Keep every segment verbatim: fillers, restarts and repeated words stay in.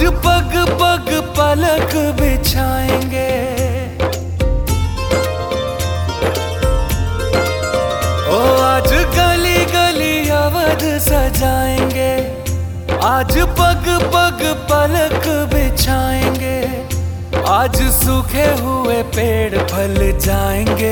पग पग पलक बिछाएंगे, ओ आज गली गली अवध सजाएंगे। आज पग पग पलक बिछाएंगे, आज सूखे हुए पेड़ फल जाएंगे।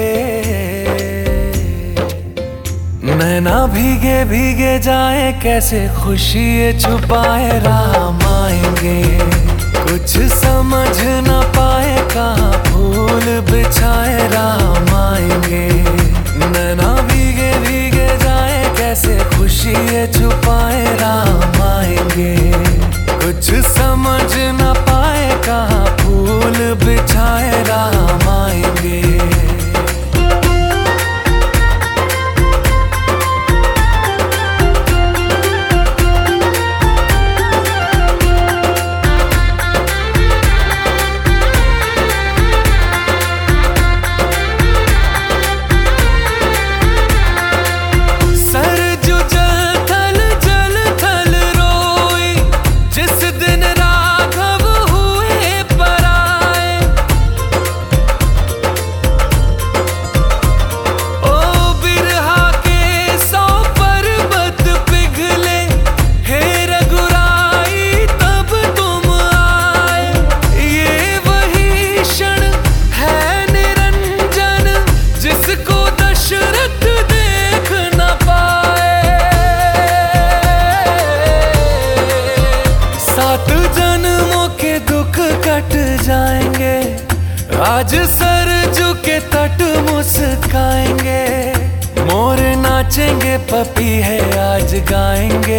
नैना भीगे भीगे जाए, कैसे खुशी छुपाए राम आएंगे। कुछ समझ न पाए, कहाँ फूल बिछाए राम आएंगे। नैना भीगे भीगे जाए, कैसे खुशी छुपाए राम आएंगे। कुछ समझ न पाए, कहाँ फूल बिछाए राम आएंगे। जाएंगे आज सरजू के तट मुस्काएंगे। मोर नाचेंगे, पपी है आज गाएंगे।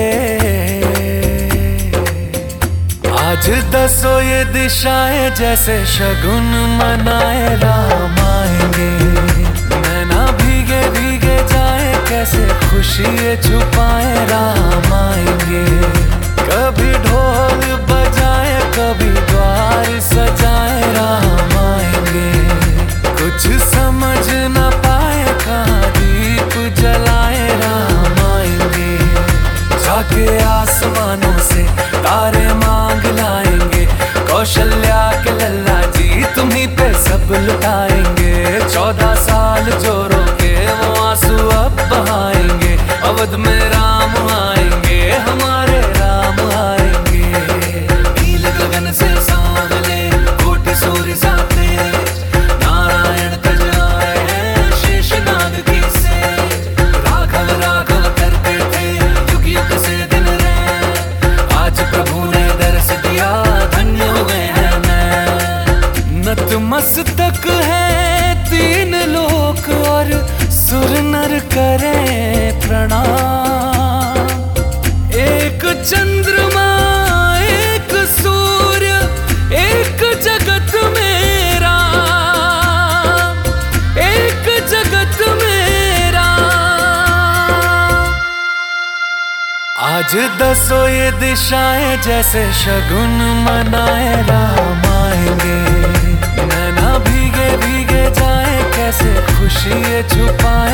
आज दसो ये दिशाएं, जैसे शगुन मनाए राम आएंगे। नैना भीगे भीगे जाए, कैसे खुशी छुपाए राम आएंगे। कभी ढोल बजाए, कभी द्वार सजाए राम आएंगे। कुछ समझ न पाए, कहाँ दीप जलाए राम आएंगे। जाके आसमानों से तारे मांग लाएंगे। कौशल्या के लल्ला जी तुम्हीं पे सब लुटाएंगे। चौदह साल जो रोके, वो आंसू अब बहाएंगे। अवध में राम आएंगे, हमारे राम आएंगे। नील गगन से सांवले, कोटि सूर्य सा तेज, नारायण तज आए हैं शेषनाग की सेज। राघव राघव करते थे युग युग से दिन रैन, आज प्रभु ने दर्श दिया, धन्य हो गए हैं मैं। नतमस्तक है तीन लोक, और सुर नर करें प्रणाम। एक चंद्रमा एक सूर्य, एक जगत में राम, एक जगत में राम। आज दसो ये दिशाएं, जैसे शगुन मनाए राम आएंगे। नैना भीगे भीगे जाए, कैसे खुशी छुपाए